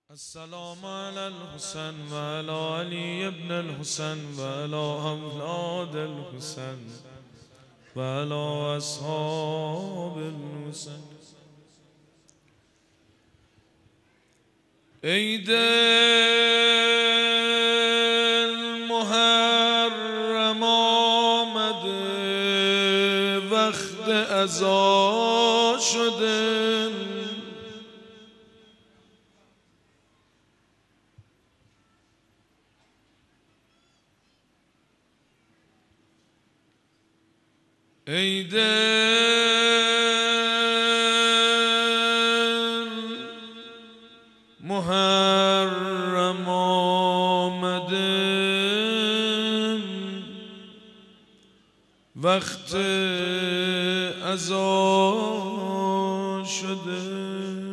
السلام على الحسن وعلى علي بن الحسن وعلى أولاد الحسن وعلى أصحاب الحسن. عید المحرم آمده، وقت عزا شده. عید محرم آمده، وقت عزا شده.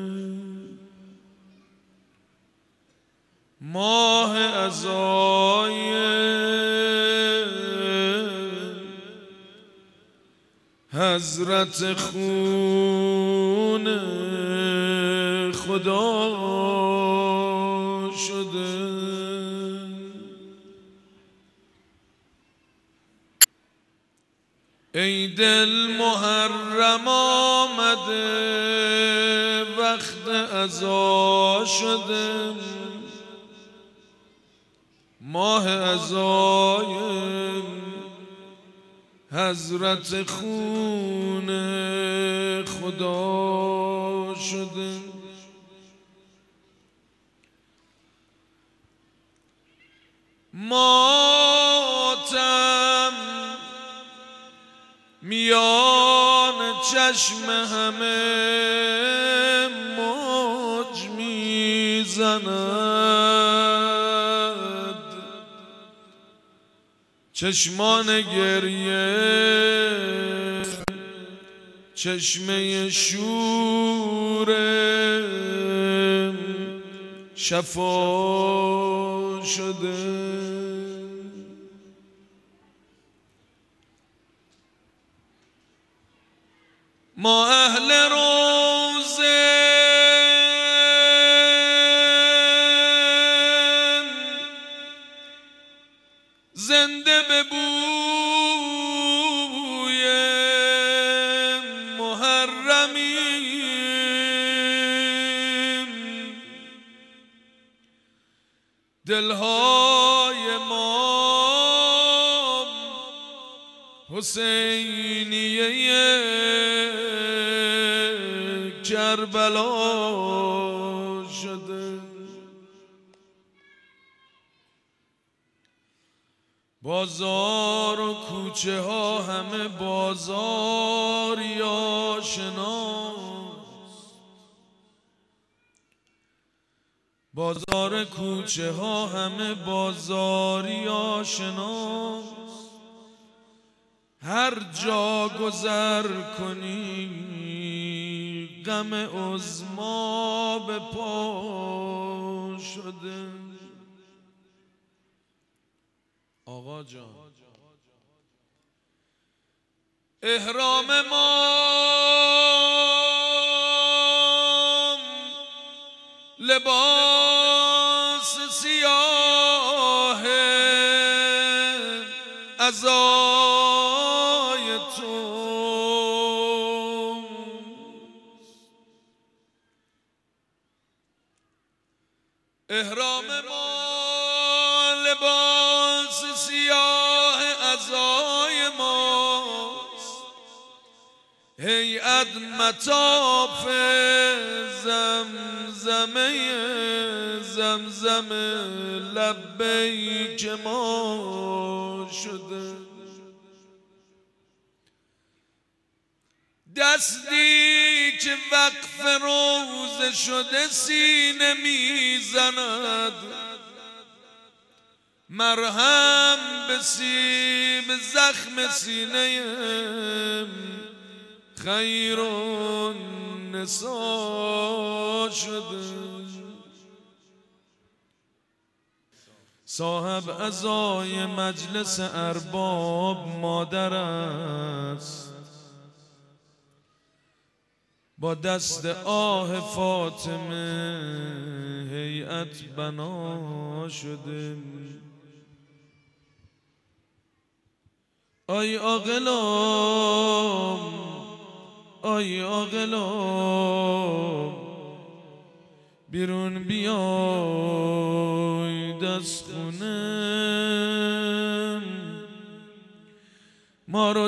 ماه عزای حضرت خون خدا شده. عید المحرم آمده، وقت عزا شده. ماه عزای حضرت خون خدا شده. ماتم میان چشم همه موج میزند، چشمان گریه چشمه شور شفا شده. ما اهل روزه زنده به بوی محرمیم، دلهای ما حسینیه کربلا شده. بازار و کوچه ها همه بازاری آشناست، بازار کوچه ها همه بازاری آشناست. هر جا گذر کنی غم عظما به پا شده. آقا جان احرام ما لباس سیاه عزای تو، احرام ما لباس سیاه عزای ماست. هیئت مطاف زمزمه زمزم لبیک ما شده. دستی که وقف روزه شده سینه میزند، مرهم به سیب زخم سینه خیر النساء شده. صاحب عزای مجلس ارباب مادر است، با دست آه فاطمه هیئت هیئت بنا شده. آی عاقلان، آی عاقلان، بیرون بیاید از خونه، ما رو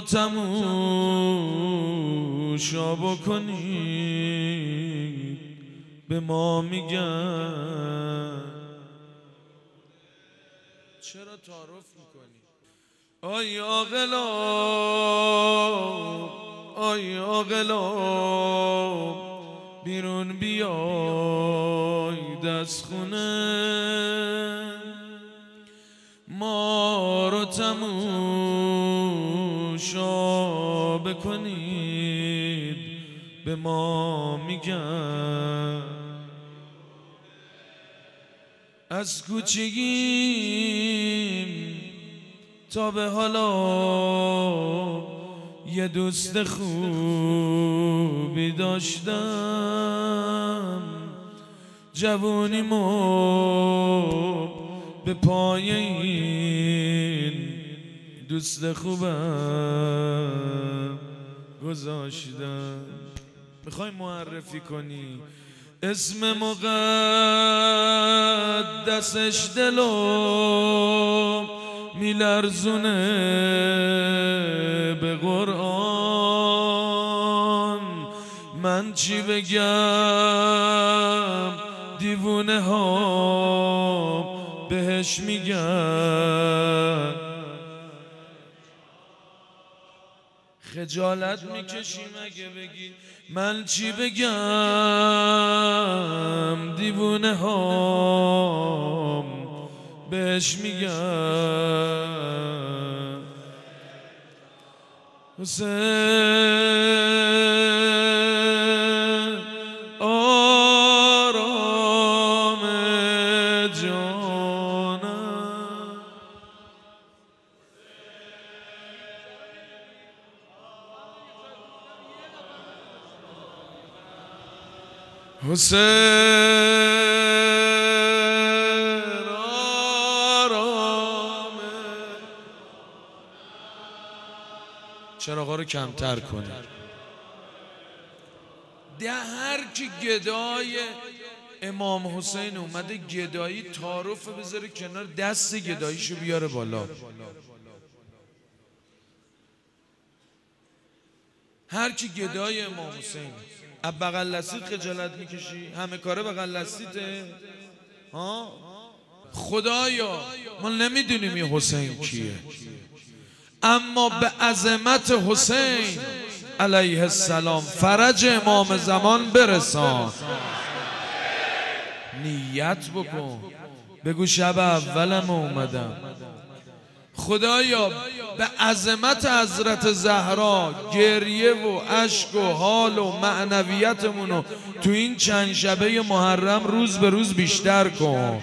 تماشا بکنید به ما میگن. چرا تعارف میکنی؟ آی عاقلان، آی عاقلان، بیرون بیاید از خونه، ما رو تماشا بکنید به ما میگن. از کوچگیم تا به حالا یه دوست خوبی داشتم، جوونیمو به پای این دوست خوبم گذاشتم. میخوای معرفی کنی اسم مقدسش دلو میلرزونه به قرآن، من چی بگم دیوونه ها بهش میگن. خجالت میکشی مگه بگی من چی بگم دیوونه ها بهش میگن. حسین آرام جانم، حسین آرام. چراغا رو کمتر کنی. ده هر کی گدای امام حسین اومده گدایی تعارف بذاره کنار، دست گداییشو بیاره بالا. هر کی گدای امام حسین بغل لستیت خجالت میکشی؟ همه کاره بغل لستیته؟ ها خدایا ما نمیدونیم این حسین کیه، اما به عظمت حسین علیه السلام فرج امام زمان برسان. نیت بکن، بگو شب اولم اومدم خدایا به عظمت حضرت زهرا گریه و اشک و حال و معنویتمونو تو این چند شبه محرم روز به روز بیشتر کن.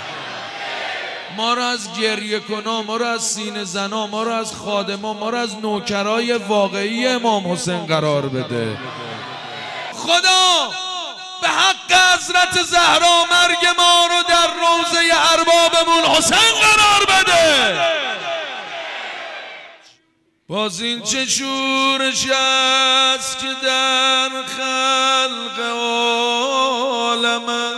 ما رو از گریه کنا، ما رو از سینه زنا، ما رو از خادما، ما رو از نوکرای واقعی امام حسین قرار بده. خدا به حق حضرت زهرا مرگ ما رو در روضه اربابمون حسین قرار بده. باز این چه شورش است که در خلق عالمه،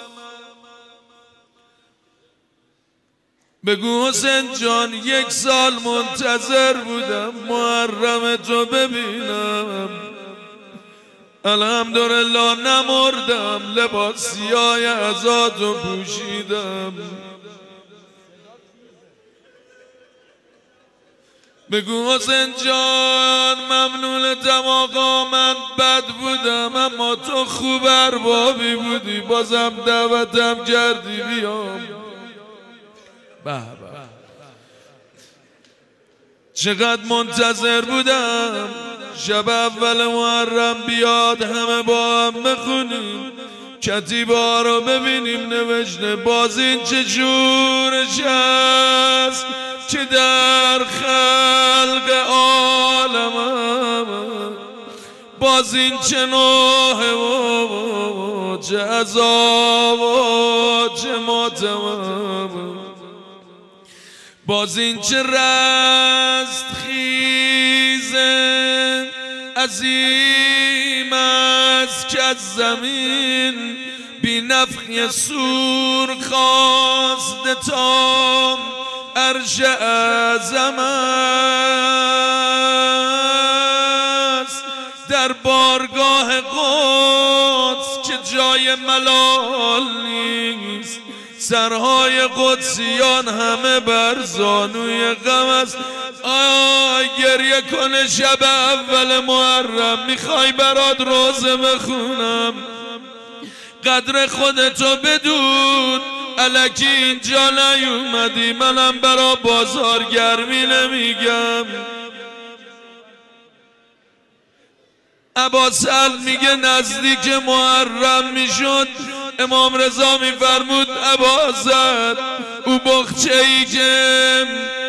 بگو حسین جان یک سال منتظر بودم محرم تو ببینم، الحمدلله نمردم، لباس سیاه عزاتو پوشیدم. بگو حسین جان ممنونتم آقا، من بد بودم اما تو خوب اربابی بودی، بازم دعوتم کردی بیام. به چقدر منتظر بودم شب اول محرم بیاد همه با هم بخونیم، کتیبه رو ببینیم نوشته باز این چه جورش است که در خلق عالمم، باز این چه نوحه و چه عذاب و چه ماتمم، باز این چه رستخیزه عظیم است که از زمین بی نفخی سور خواست تا عرش اعظم است. در بارگاه قدس که جای ملال نیست، سرهای قدسیان همه بر زانوی غم است. گریه کنه شب اول محرم، میخوای برات روزه بخونم، قدر خودتو بدون، الکی اینجا نیومدی، منم برا بازارگرمی نمیگم. عباسل میگه نزدیک محرم میشد، امام رضا میفرمود عباسل او بخچه ای که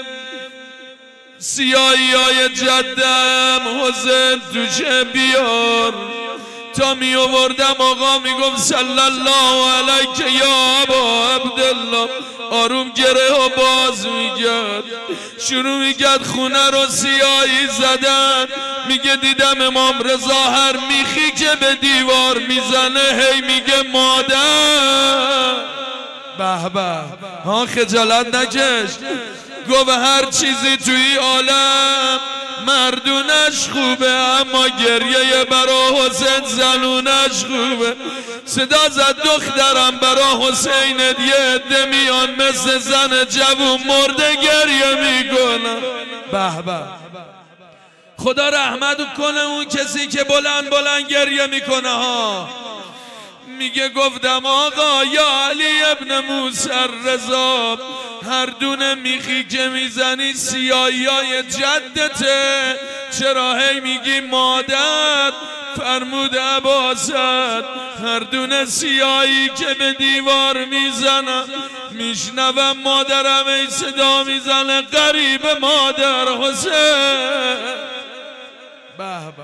سیاهی های جدم حسین توشه بیار. تا می آوردم آقا میگفت صلی الله علیک یا ابا عبدالله، آروم گره و باز میگرد، شروع میگرد خونه رو سیاهی زدن. میگه دیدم امام رضا هر میخی که به دیوار میزنه هی میگه مادر. به به، ها خجالت نکش. گفت هر چیزی توی عالم مردونش خوبه، اما گریه برا حسین زنونش خوبه. صدا زد دخترم برا حسین یه عده میان مثل زن جوون مرده گریه میکنن. به به، خدا رحمت کنه اون کسی که بلند بلند گریه میکنه ها. میگه گفتم آقا یا علی ابن موسی رضا، هر دونه میخی که میزنی سیاهی های جدته، چرا هی میگی مادر؟ فرمود عباست هر دونه سیاهی که به دیوار میزنم میشنوم مادرم ای صدا میزنه قریب مادر حسین. به به،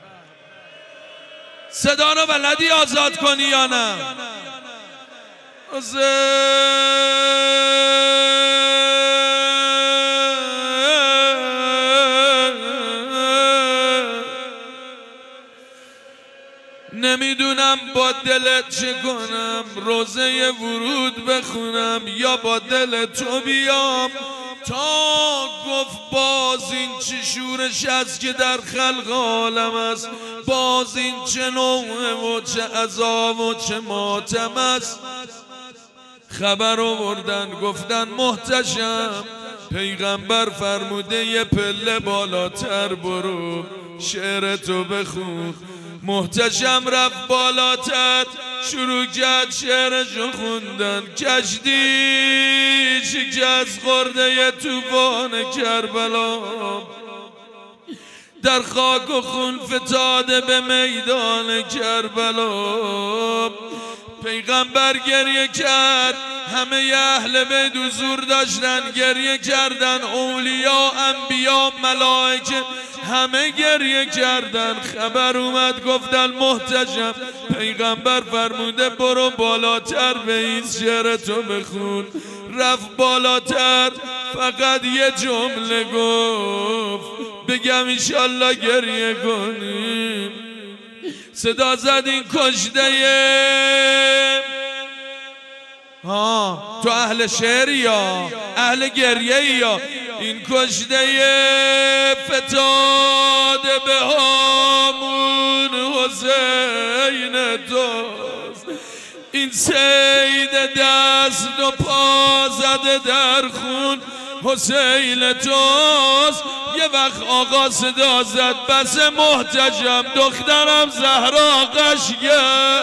صدا رو بلدی آزاد کنی یا نه؟ حسین نمیدونم با دلت چه کنم، روزه ورود بخونم یا با دل تو بیام. تا گفت باز این چه شورش است که در خلق عالم است، باز این چه نوعه و چه عذاب و چه ماتم است. خبر آوردن گفتن محتشم پیغمبر فرموده یه پله بالاتر برو شعر تو بخون. محتشم رفت بالاتر شروع کرد شعرشو خوندن. کشتی شکست خورده یه طوفان کربلا، در خاک و خون فتاده به میدان کربلا. پیغمبر گریه کرد، همه اهل بیت حضور داشتن گریه کردن، اولیا انبیا ملائکه همه گریه کردن. خبر اومد گفتن محتشم پیغمبر فرموده برو بالاتر به این شعر تو بخون. رفت بالاتر فقط یه جمله گفت بگم انشالله گریه کنیم. صدا زد این کشته تو اهل شعری یا اهل گریه یا این کشته فتاده به هامون حسین توست. این سید دست و پا زده در خون حسین توست. یه وقت آقا صدا زد بس محتشم دخترم زهرا قشگه.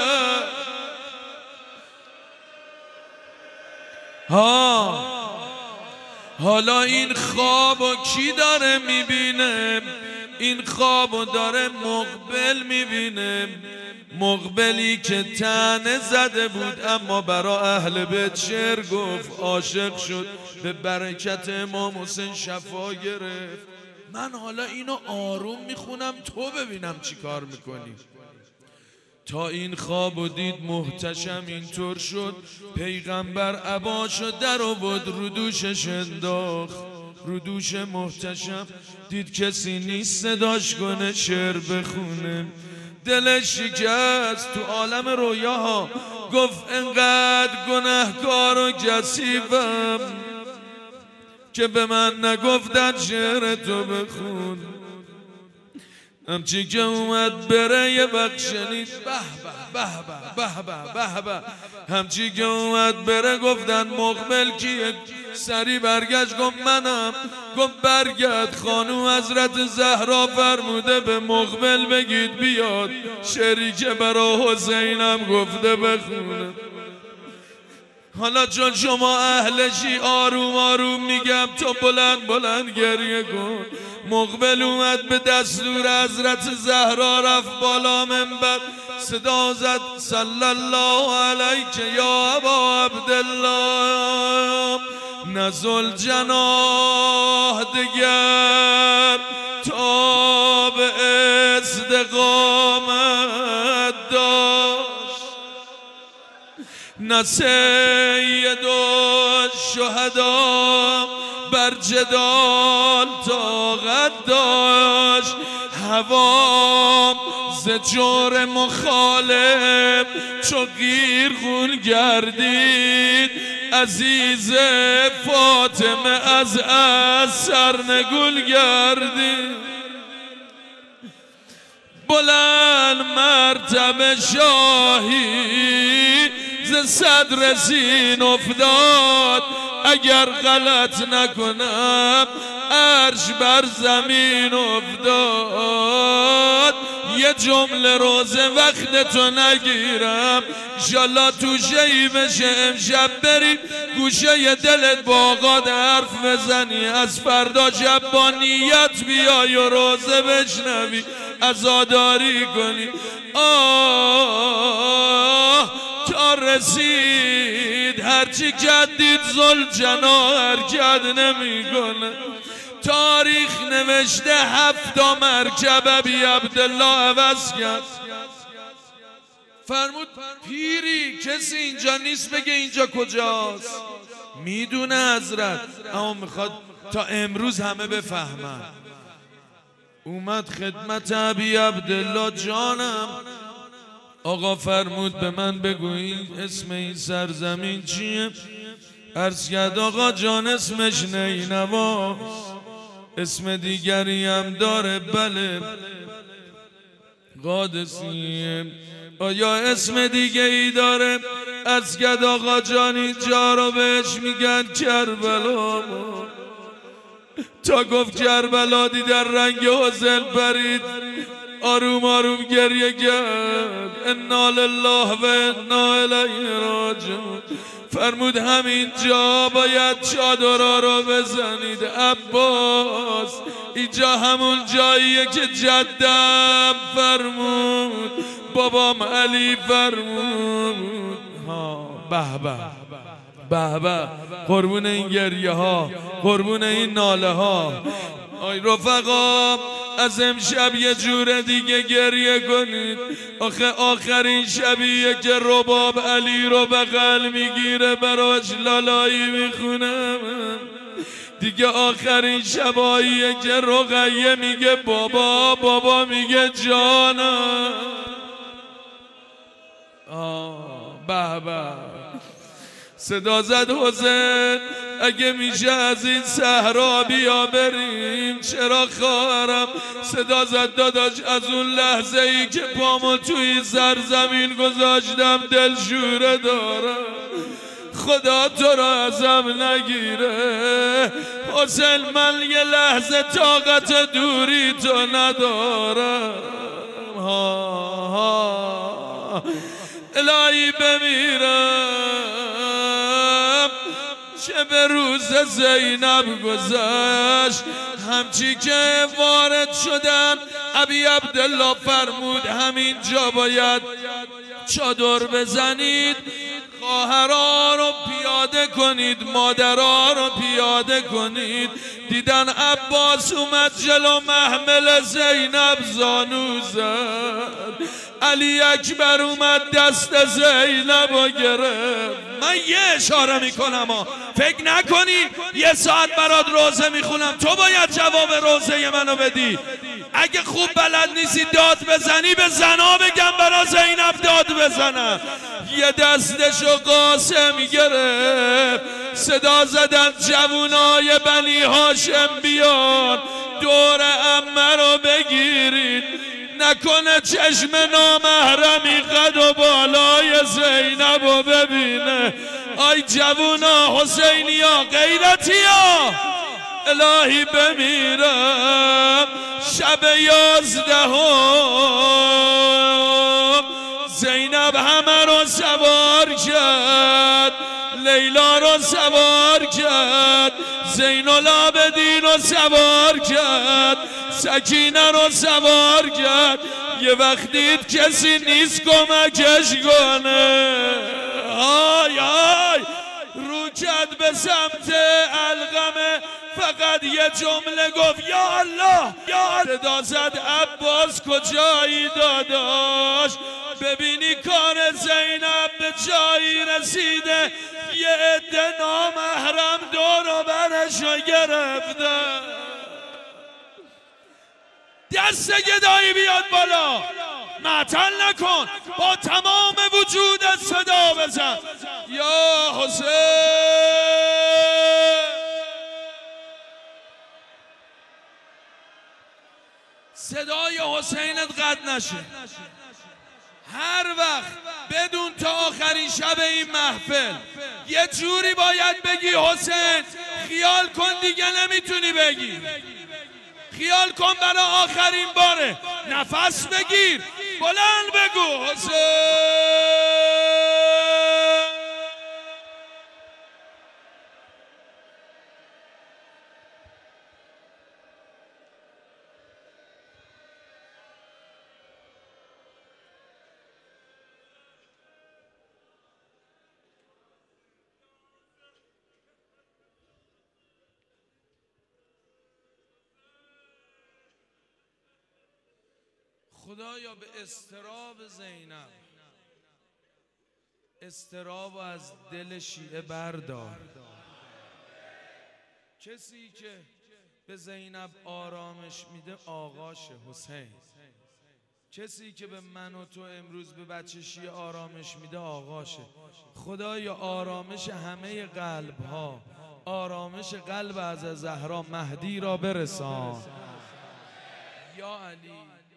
حالا این خوابو کی داره میبینه؟ این خوابو داره مقبل میبینه. مقبلی که طعنه زده بود اما برا اهل بیت شعر گفت، عاشق شد به برکت امام حسین شفا گرفت. من حالا اینو آروم میخونم تو ببینم چی کار میکنی. تا این خواب و دید محتشم اینطور شد، پیغمبر عباشو در آورد رو دوشش انداخت. رو دوش محتشم دید کسی نیست صداش کنه شعر بخونه، دلش شکست تو عالم رویاها، گفت انقدر گناهکار و کثیفم که به من نگفتن شعر تو بخون. همچی که اومد بره یه وقت شنید به به به به به به، همچی که اومد بره گفتن مقبل کیه، سری برگشت گفت منم. گفت برگرد خانوم حضرت زهرا فرموده به مقبل بگید بیاد شعری که برا حسینم گفته بخونه. حالا چون شما اهلشی آروم آروم میگم تو بلند بلند گریه کن. مقبل اومد به دستور حضرت زهرا رفت بالا منبر، صدا زد صلی الله علیک یا ابا عبدالله، نزل جناح دگر تا به استقامت داشت، نه سید الشهدا بر جدال طاقت داشت، هوام ز جور مخالف چو قیرخون گردید، عزیز فاطمه از سرنگول گردید. بلند مرتبه شاهی ز صدر سین افتاد، اگر غلط نکنم عرش بر زمین افتاد. یه جمله روزه وقت تو نگیرم، انشالله تو شهی بشه امشب بریم گوشه ی دلت با آقا حرف بزنی، از فردا شب با نیت بیای و روزه بشنوی عزاداری کنی. آه تا رسید هرچی کدید زلجنا حرکت نمی کنه. تاریخ نوشته 7 مرکب ابی عبدالله عوض کرد. فرمود پیری کسی اینجا نیست بگه اینجا کجاست. میدونه حضرت اما میخواد تا امروز همه بفهمن. اومد خدمت ابی عبدالله جانم. آقا فرمود به من بگویی اسم این سرزمین چیه؟ عرض کرد آقا جان اسمش نینواست، اسم دیگری هم داره بله قادسیه. آیا اسم دیگه ای داره؟ عرض کرد آقا جان اینجا رو بهش میگن کربلا. تا گفت کربلا دیدن رنگ حزن پرید، آروم آروم گریه کرد انا لله و انا الیه راجعون. فرمود همینجا باید چادرها رو بزنید عباس، اینجا همون جاییه که جدم فرمود بابام علی فرمود. به به به به، قربون این گریه ها، قربون این ناله ها. آی رفقا از امشب یه جور دیگه گریه کنید. آخه آخرین شبیه که رباب علی رو بغل میگیره براش لالایی میخونه. دیگه آخرین شباییه که رقیه میگه بابا، بابا میگه جانم. به به، صدا زد حسین اگه میشه از این صحرا بیا بریم. چرا خواهرم؟ صدا زد داداش از اون لحظه ای که پامو توی سرزمین گذاشتم دلشوره دارم، خدا تو را ازم نگیره. حسین من یه لحظه طاقت دوری تو ندارم. الهی بمیرم چه به روز زینب گذشت. همچی که وارد شدن ابی عبدالله فرمود همینجا باید چادر بزنید، خواهرها رو پیاده کنید، مادرها رو پیاده کنید. دیدن عباس اومد جلو محمل زینب زانو زد، علی اکبر اومد دست زینب و گرفت. من یه اشاره میکنم فکر نکنی یه ساعت برات روزه میخونم، تو باید جواب روزه منو بدی. اگه خوب بلد نیستی داد بزنی به زنا بگم برا زینب داد بزنم. یه دستشو قاسم گرفت، صدا زدن جوونای بنی هاشم بیان دور عمه رو بگیرید، نکنه چشم نامحرمی قد و بالای زینب رو ببینه. آی جوونا حسینیا غیرتیا الهی بمیرم. شب 11 زینب همه رو سوار کرد، لیلا رو سوار کرد، زین العابدین رو سوار کرد، سکینه رو سوار کرد. یه وقت دید کسی نیست کمکش کنه، آی آی رو کرد به سمت علقمه، فقط یه جمله گفت یا الله یا الله. صدا زد عباس کجایی داداش، ببینی کار زینب به جایی رسیده، یه عده نامحرم دور و برشو گرفتن. دست گدایی بیاد بالا، معطل نکن، با تمام وجودت صدا بزن یا حسین. صدای حسینت قطع نشه. هر وقت بدون تا آخرین شب این محفل یه جوری باید بگی حسین، خیال کن دیگه نمیتونی بگی، خیال کن برای آخرین باره، نفس بگیر بلند بگو حسین. خدایا به اضطراب زینب، اضطراب از دل شیعه بردار. کسی که به زینب آرامش میده آقاش حسین، کسی که به من و تو امروز به بچه شیعه آرامش میده آقاشه. خدایا آرامش همه قلب ها، آرامش قلب از زهرا مهدی را برسان یا علی.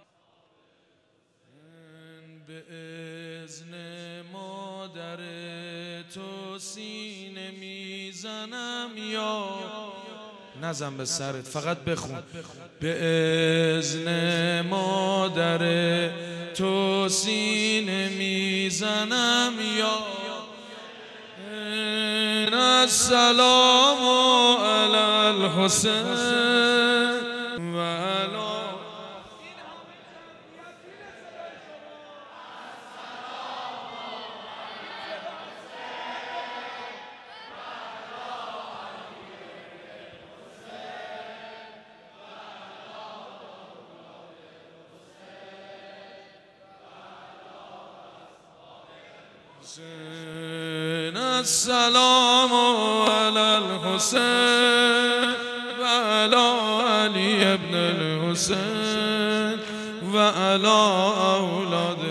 به اذن مادر تو سینه میزنم یا نزن به سرت، فقط بخون. به اذن مادر تو سینه میزنم یا السلام علی الحسین و علی السلام علی الحسین و علی علی ابن الحسین و علی اولاد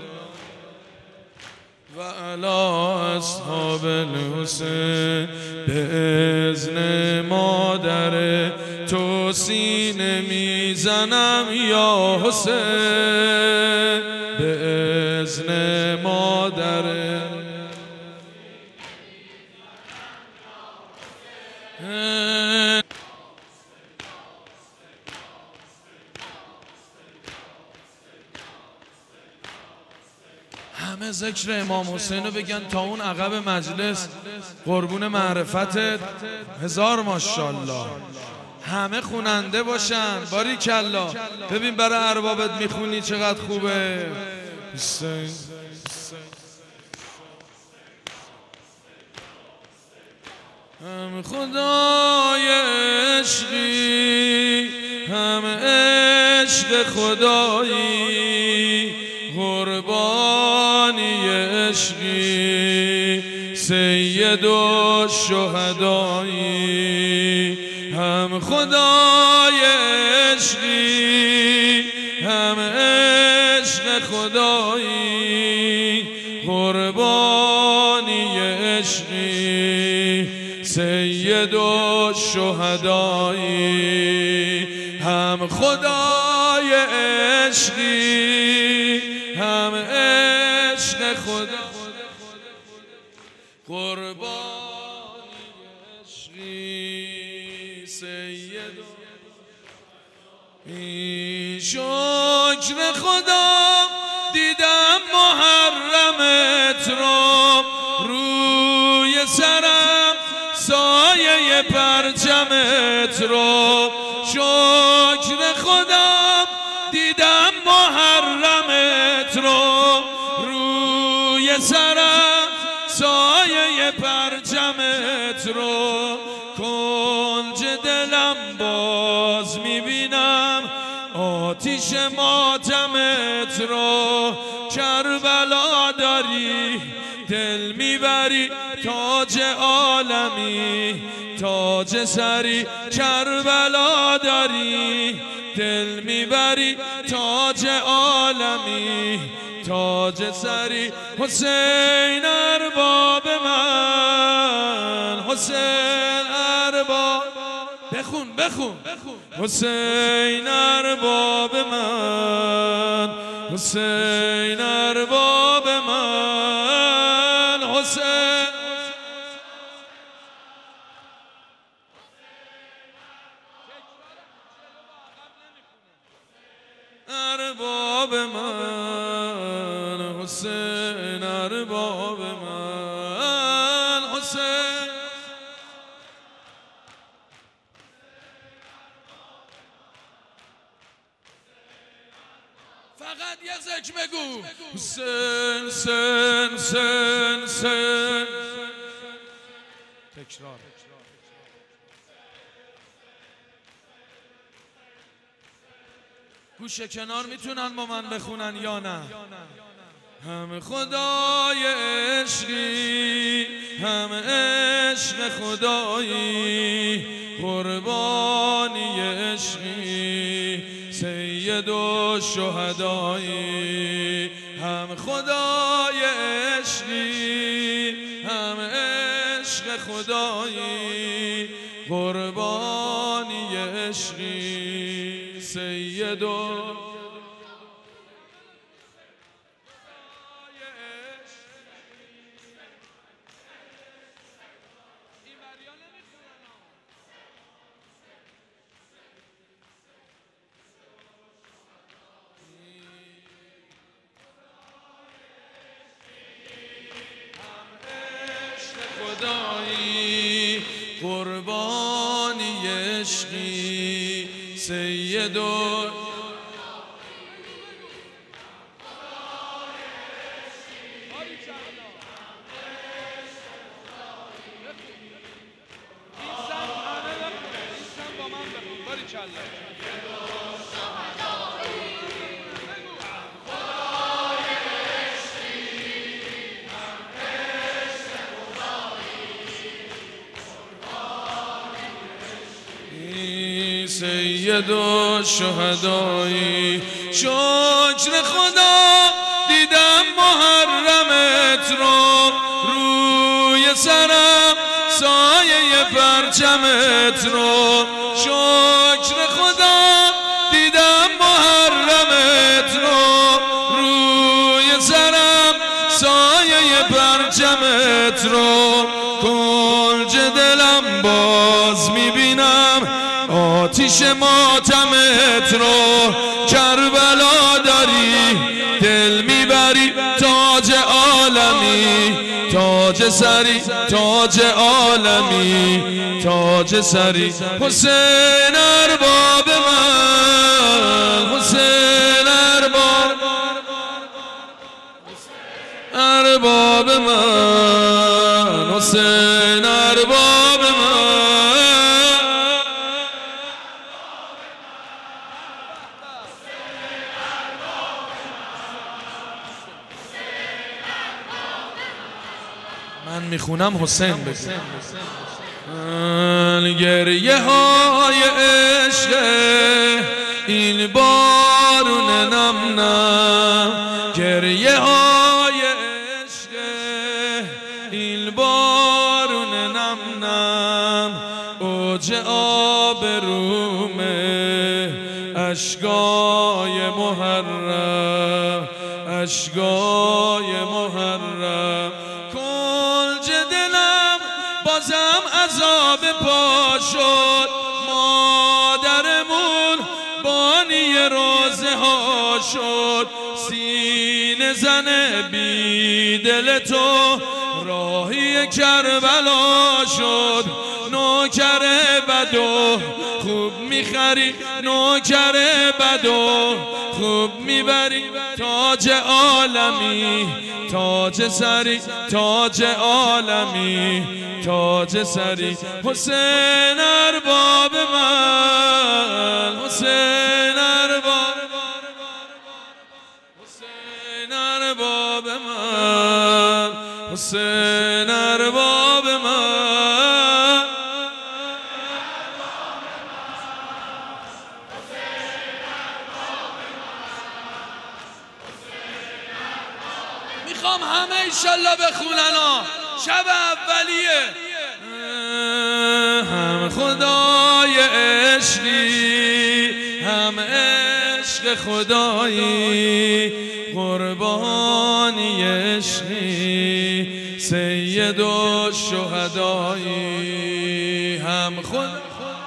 و علی اصحاب الحسین. به اذن مادر تو سینه میزنم یا حسین، به اذن مادر همه ذکر امام حسین رو بگن تا اون عقب مجلس. قربون معرفتت، هزار ماشاءالله. همه خوننده باشن، باریکلا. ببین برای اربابت میخونی چقدر خوبه. حسین هم خدای عشقی هم عشق خدایی، عشقی سید الشهدایی هم خدای عشقی هم عشق خدایی قربانی عشقی سید الشهدایی هم خدای عشقی هم عشق خدا قربانی عشقی سید شکر خدا دیدم محرمت رو روی سرم سایه پرچمت رو شکر خدا دیدم محرمت رو روی سرم سایه پرچمت رو کنج دلم باز میبینم آتیش ماتمت رو کربلا داری دل میبری تاج عالمی تاج سری کربلا داری دل میبری تاج عالمی تاج سری حسین ارباب من حسین ارباب بخون حسین ارباب من حسین ارباب من حسین ارباب من حسین ارباب من حسین فقط یه ذکر بگو حسین سن سن سن تکرار گوشه کنار میتونن با من بخونن یا نه هم خدای عشقی هم عشق خدایی قربانی عشقی سید الشهدایی هم خدای عشقی هم عشق خدایی قربانی عشقی سید خدایی قربانی عشقی سید سید الشهدایی شکر خدا دیدم محرمت رو روی سرم سایه پرچمت رو شکر خدا دیدم محرمت رو روی سرم سایه پرچمت رو کنج دلم باز میبینم آتیش ماتمت رو کربلا داری دل میبری تاج عالمی تاج سری تاج عالمی تاج سری حسین ارباب من حسین ارباب من حسین ارباب من میخونم حسین بگو. گریه های عشق این بارون نم نم، گریه های عشق این بارون نم نم، اوج آب رومه اشکای محرم، اشکای محرم. کلج دلم بازم عذاب پا شد، مادرمون بانی روزه ها شد. سینه زن بی دل تو راهی کربلا شد. نوکر بدو خوب میخری، نوکر بدو خوب میبری. تاج عالمی تاج سری، تاج عالمی تاج سری. حسین ارباب من، حسین ارباب، حسین ارباب من، حسین ارباب من. میخوام همه ایشالله بخونن ها. شب اولیه هم خدای عشقی، هم عشق خدایی، قربانی عشقی سید الشهدایی. هم خود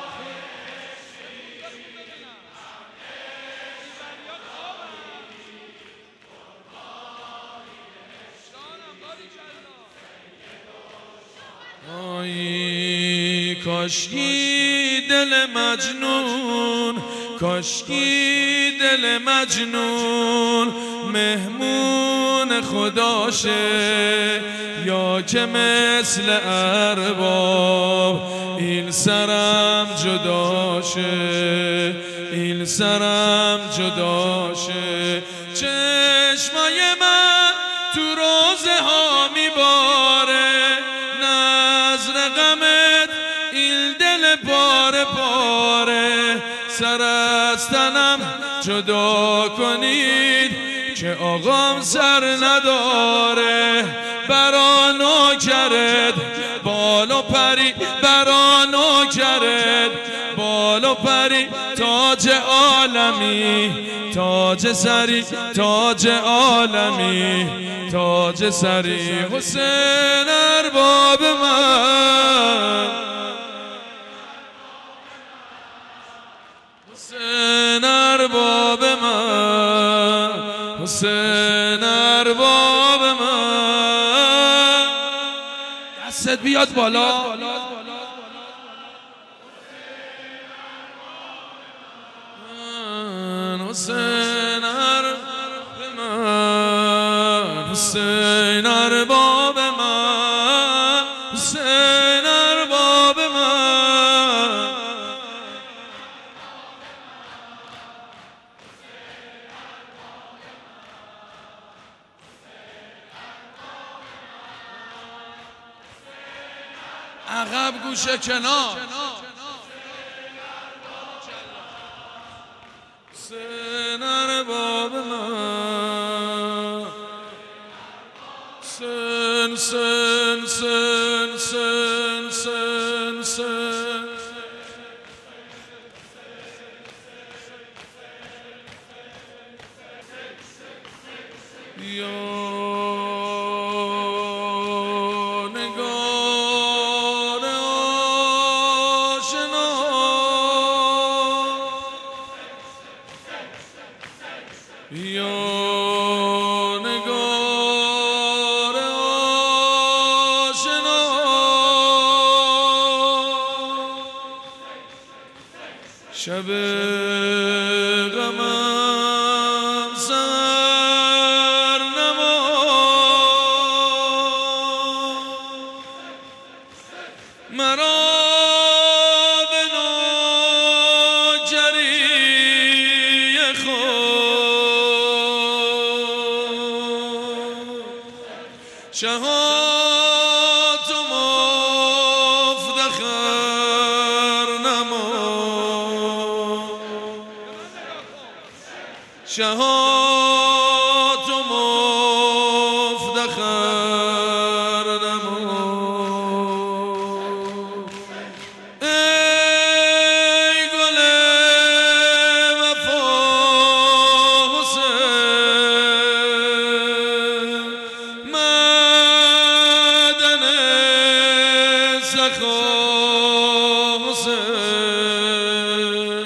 کاشکی دل مجنون، کاشکی دل مجنون مهمون خداشه، یا که مثل ارباب این سرم جداشه، این سرم جداشه. چشمای من تو روزه ها میباره، نظر غمت این دل پاره پاره. سر از تنم جدا کنید که آقام سر نداره. برا نوکرت بالو پری، برا نوکرت بالو پری. تاج عالمی تاج سری، تاج عالمی تاج سری. حسین ارباب من، حسین ارباب من، حسین ارباب من. دستت بیاد بالا. حسین ارباب من، حسین ارباب من، حسین ارباب من. عقب گوشه کنار. حسین ارباب من، سن سن سن سن سن سن. یا نگار آشنا، یا نگار آشنا. شب غمم سر نما، مرا به نوکری خود شهات و شهات و مفتخر نمود ای گل وفا حسین معدن سخا حسین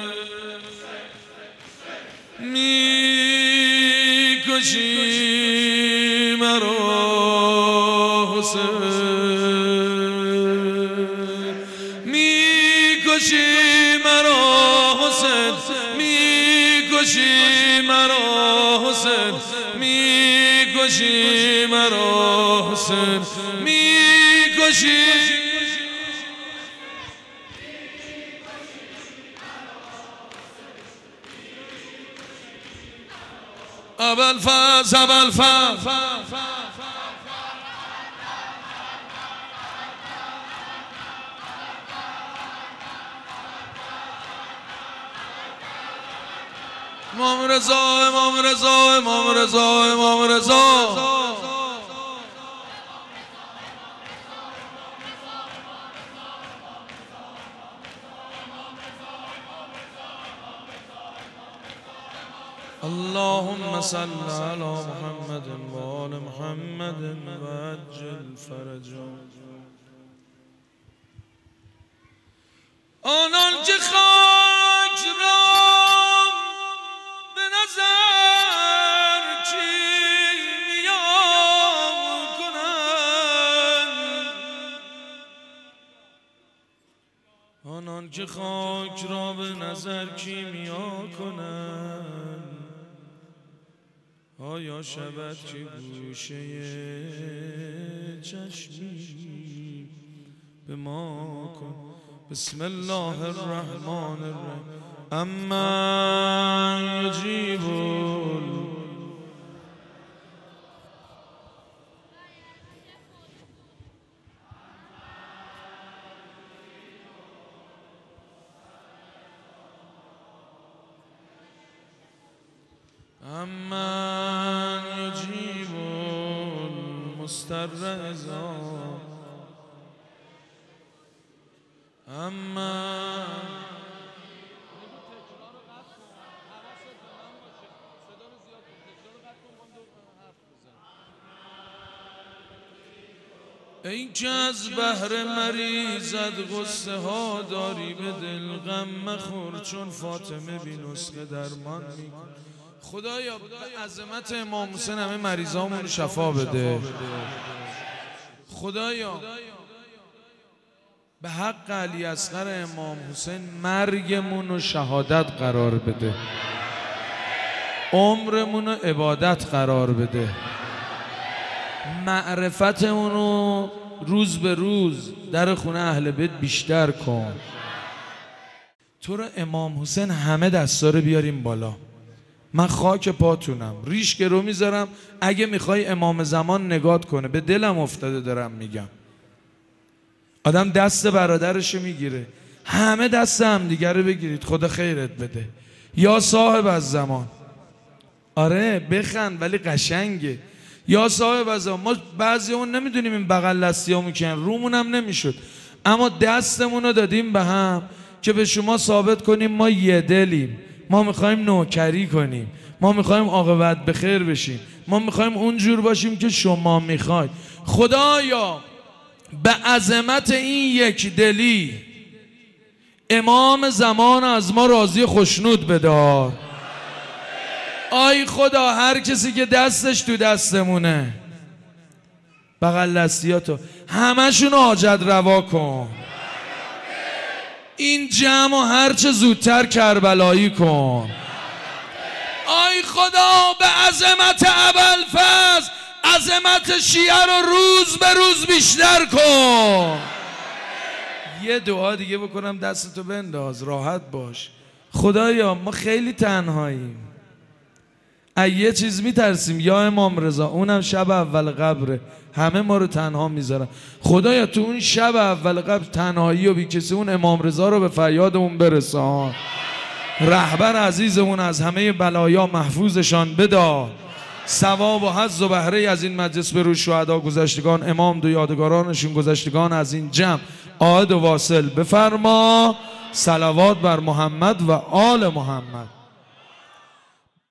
میکشی مرا حسین میکشی مرا حسین میکشی مرا حسین میکشی مرا حسین میکشی ابوالفضل امام رضا اللهم صل على محمد و آل محمد و عجل فرجهم آنان که خاک را به نظر کیمیا کنند آنان که خاک را به نظر کیمیا کنند آیا شود که گوشه چشمی به ما کن بسم الله الرحمن الرحیم اما یجیب امن یجیب المضطر اذا ای که از بحر مریضت غصه ها داری به دل غم مخور چون فاطمه بی نسخه درمان میکن خدایا به عظمت امام حسین همه مریضامون رو شفا بده خدایا به حق علی اصغر امام حسین مرگمون رو شهادت قرار بده عمرمون رو عبادت قرار بده معرفتمون رو روز به روز در خونه اهل بیت بیشتر کن تو رو امام حسین همه دستا رو بیاریم بالا من خاک پاتونم ریش گرو میذارم اگه میخوای امام زمان نگات کنه به دلم افتاده دارم میگم آدم دست برادرشو میگیره همه دست هم دیگه رو بگیرید خدا خیرت بده یا صاحب از زمان آره بخند ولی قشنگه یا صاحب از زمان ما بعضی اون نمیدونیم این بغل دستی ها میکنن رومون هم نمیشد اما دستمون رو دادیم به هم که به شما ثابت کنیم ما یه دلیم ما میخوایم نوکری کنیم ما میخوایم عاقبت به خیر بشیم ما میخوایم اونجور باشیم که شما میخواید خدایا به عظمت این یک دلی امام زمان از ما راضی خوشنود بدار آی خدا هر کسی که دستش تو دستمونه بغل دستیاتو همشون حاجت روا کن این جمع هر چه زودتر کربلایی کن آی خدا به عظمت ابوالفضل عظمت شیعه رو روز به روز بیشتر کن یه دعا دیگه بکنم دستتو بنداز راحت باش خدایا ما خیلی تنهاییم یه چیز میترسیم یا امام رضا اونم شب اول قبره همه ما رو تنها میذارن خدایا تو اون شب اول قبر تنهایی و بی کسی اون امام رضا رو به فریادمون برسان رهبر عزیزمون از همه بلایا محفوظشان بدار. ثواب و حظ و بهره از این مجلس به روی شهدا گذشتگان، امام دو یادگارانشون گذشتگان از این جمع عائد و واصل بفرما. صلوات بر محمد و آل محمد.